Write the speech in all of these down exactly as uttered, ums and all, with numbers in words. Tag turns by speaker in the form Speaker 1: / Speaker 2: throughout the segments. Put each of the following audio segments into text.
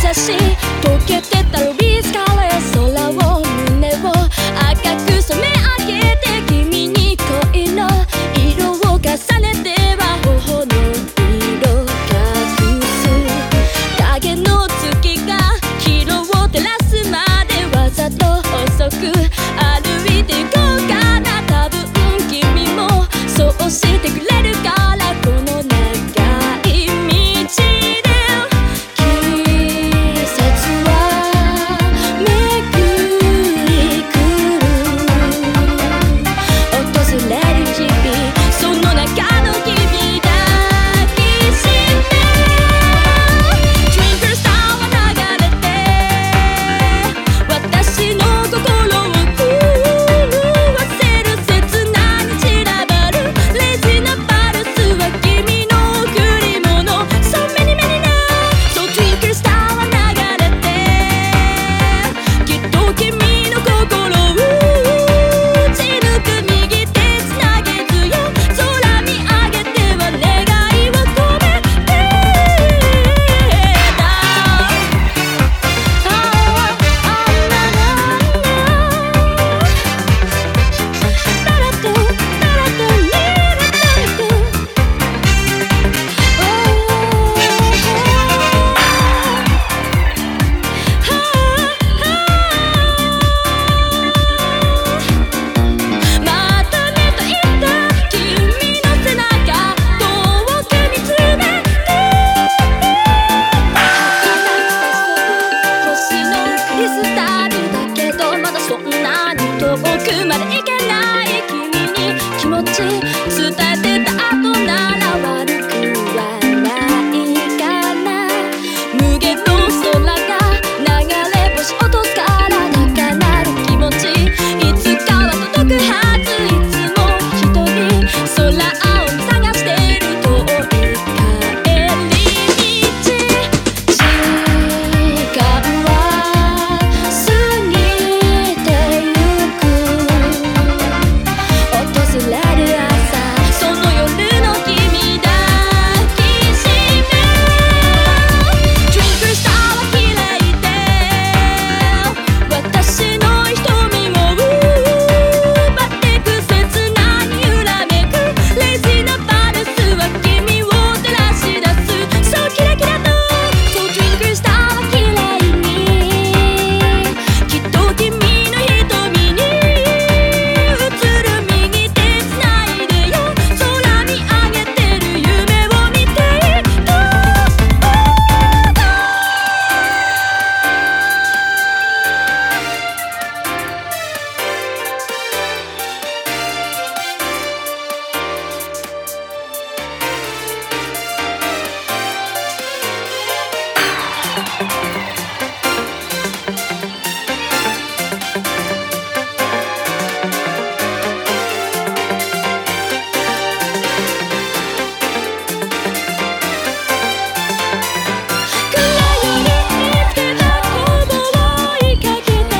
Speaker 1: 私溶けてたルビースカレー空を胸を赤く染め上げて君に恋の色を重ねては頬の色隠す影の月が黄色を照らすまでわざと遅く歩いて行こうかな多分君もそうしてくれるからこの長い道で季節は巡り来る訪れる日々その中の君抱きしめ Twinkle star は流れて私の心を震わせる切なに散らばるレジなパルスは君の贈り物 So many many now So Twinkle star は流れてきっと君の心を打ち抜く右手つなげずよ空見上げては願いを込めてだまたねと言った君の背中遠く見つめて星のクリスタルだけどまだそんなに遠くまで行けない君に気持ち伝えてた後なら悪くはないかな無限の空が流れ星落とすから高鳴る気持ちいつかは届くはずいつも一人空を探してる遠い帰り道時間は過ぎてゆく訪れる朝その夜の君抱きしめ Twinkle star は綺麗で私の瞳を奪ってく切なに揺らめくレジなパルスは君を照らし出すそうキラキラと So Twinkle star は綺麗にきっと君の瞳に映る右手つないでよ空見上げてる夢を見ていると暗闇見つけた友を追いかけて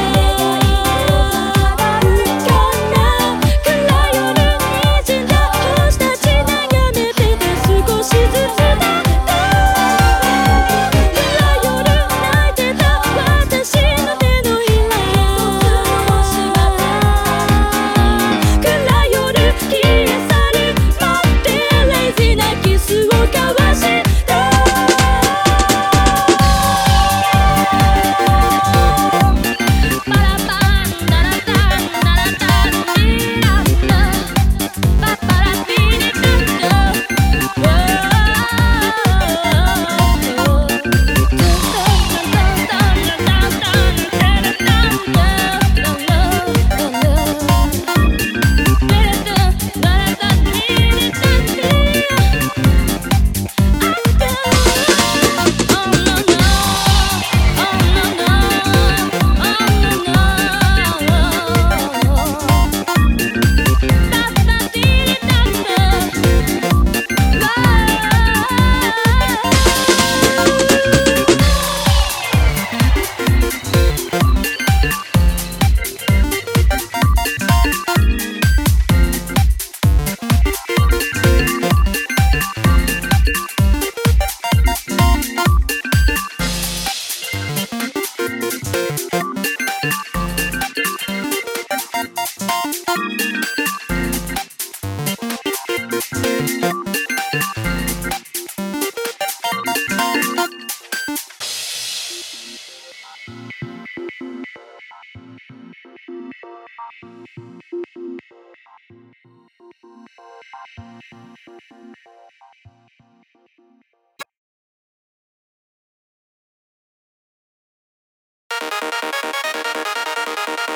Speaker 1: あるかな暗夜に滲んだ星たち眺めてて少しずつだった暗夜